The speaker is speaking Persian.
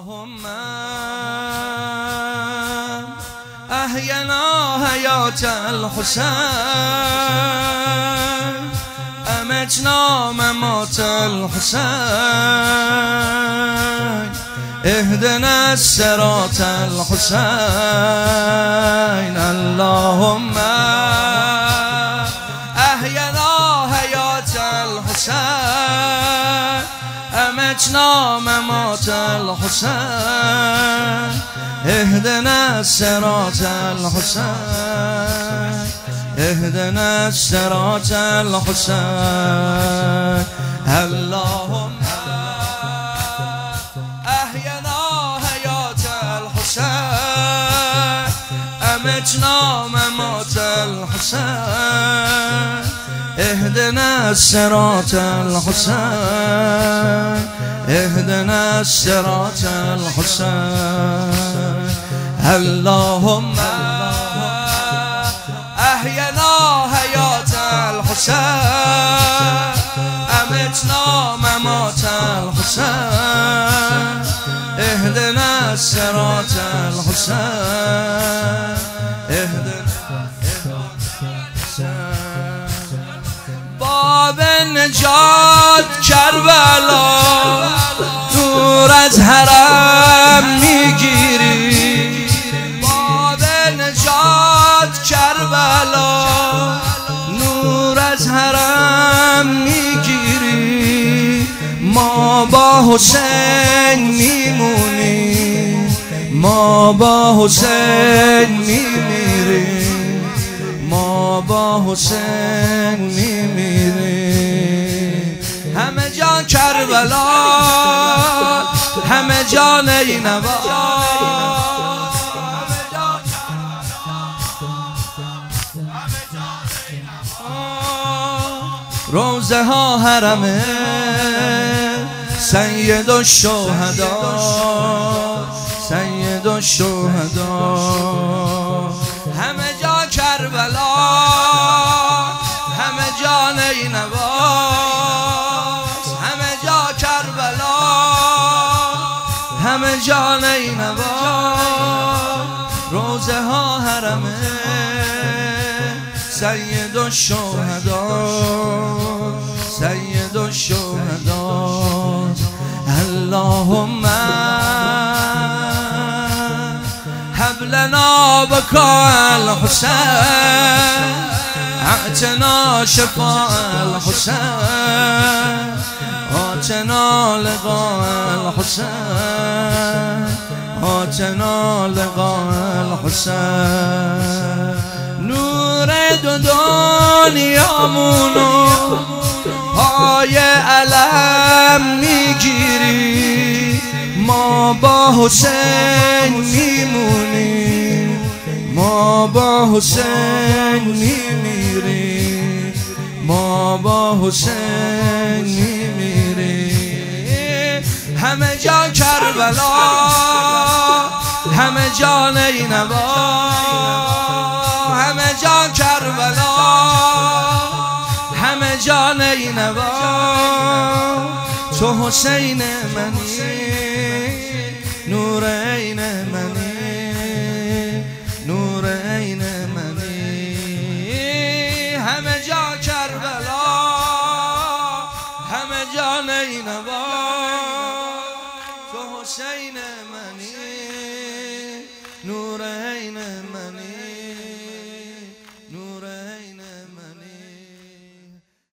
اللهم أحينا حياة الحسين أمتنا ممات الحسين اهدنا الصراط الحسين اللهم أحينا حياة الحسين أمتنا ممات الحسين اهدنا الصراط الحسين اهدنا الصراط الحسين اللهم أحينا حياة الحسين أمتنا ممات الحسين اهدنا الصراط الحسين اهدنا الصراط الحسين اللهم أحينا حياة الحسين أمتنا ممات الحسين اهدنا الصراط الحسين اهدنا باب نجات کربلا نور از حرم میگیری باب نجات کربلا نور از حرم میگیری ما با حسین میمونیم ما با حسین میمیریم ما با حسین میمیریم همه جان کربلا همه جان اینوا روزه ها حرمه سید الشهدا سید الشهدا همه جا کربلا همه جا نینواز همه جا کربلا همه جا نینواز روزه ها حرمه سید الشهدا سید الشهدا اللهم هب لنا بكاء الحسين اعتنا شفاء الحسين آتنا لقاء الحسين آتنا لقاء الحسين نور دو دنیامونو پای علم میگیری ما با حسین میمونیم ما با حسین میمیریم ما با حسین میمیریم همه جا کربلا همه جا نینوا همه جا کربلا همه جا نینوا تو حسین منی نور عین منی نور عین منی همه جا کربلا همه جا نینوا تو حسین منی نور عین